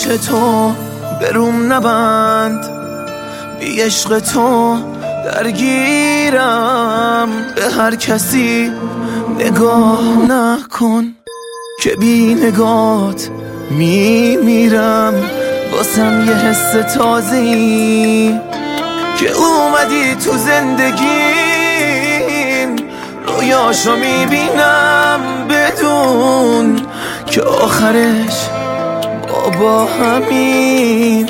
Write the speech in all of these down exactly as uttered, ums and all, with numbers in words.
چشم تو بروم نبند، بی عشق تو درگیرم. به هر کسی نگاه نکن که بی نگات میمیرم. واسم یه حس تازه‌ای که اومدی تو زندگیم، رویاشو میبینم بدون که آخرش با همین.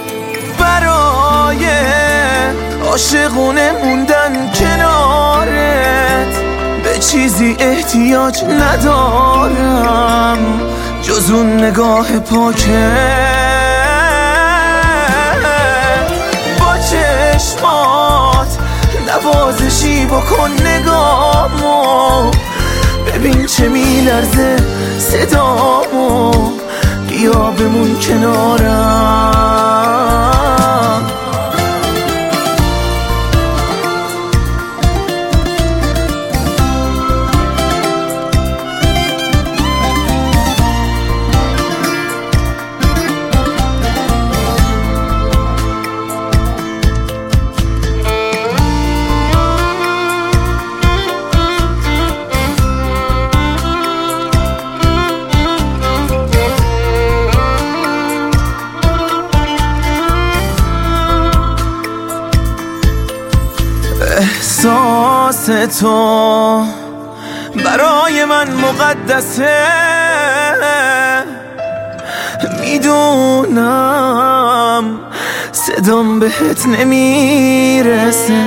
برای عاشقونه موندن کنارت به چیزی احتیاج ندارم جز اون نگاه پاکت. با چشمات نوازشی بکن نگامو، ببین چه میلرزه صدامو، بیا بمون کنارم. احساس تو برای من مقدسه، میدونم صدام بهت نمیرسه.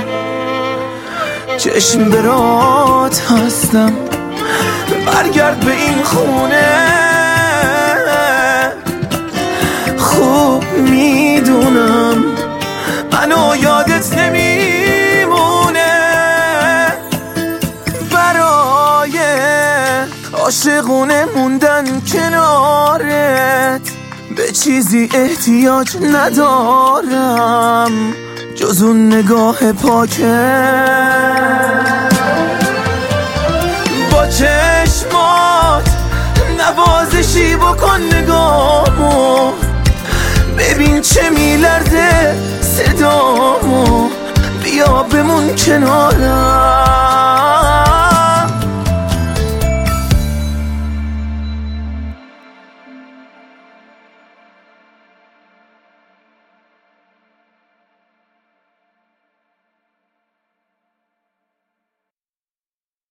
چشم برات هستم، برگرد به این خونه. خوب میدونم منو یادت نمیرسه. عاشقونه موندن کنارت به چیزی احتیاج ندارم جز اون نگاه پاکت. با چشمات نوازشی بکن نگامو، ببین چه میلرزه صدامو، بیا بمون کنارم.